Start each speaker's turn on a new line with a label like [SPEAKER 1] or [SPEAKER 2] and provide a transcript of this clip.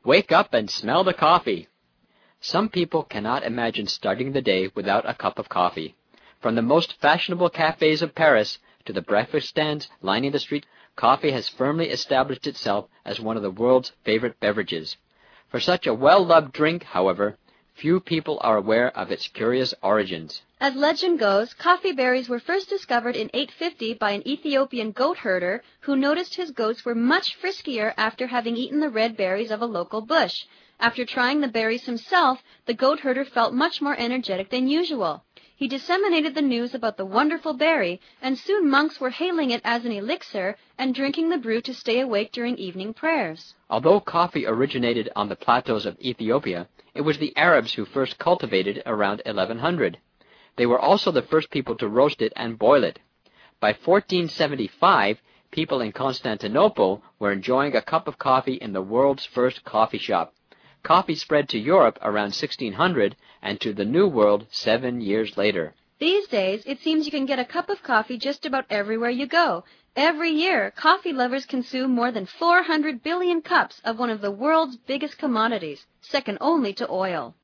[SPEAKER 1] Wake up and smell the coffee. Some people cannot imagine starting the day without a cup of coffee. From the most fashionable cafes of Paris to the breakfast stands lining the street, coffee has firmly established itself as one of the world's favorite beverages. For such a well-loved drink, however, few people are aware of its curious origins.
[SPEAKER 2] As legend goes, coffee berries were first discovered in 850 by an Ethiopian goat herder who noticed his goats were much friskier after having eaten the red berries of a local bush. After trying the berries himself, the goat herder felt much more energetic than usual. He disseminated the news about the wonderful berry, and soon monks were hailing it as an elixir and drinking the brew to stay awake during evening prayers.
[SPEAKER 1] Although coffee originated on the plateaus of Ethiopia, it was the Arabs who first cultivated it around 1100. They were also the first people to roast it and boil it. By 1475, people in Constantinople were enjoying a cup of coffee in the world's first coffee shop. Coffee spread to Europe around 1600 and to the New World 7 years later.
[SPEAKER 2] These days, it seems you can get a cup of coffee just about everywhere you go. Every year, coffee lovers consume more than 400 billion cups of one of the world's biggest commodities, second only to oil.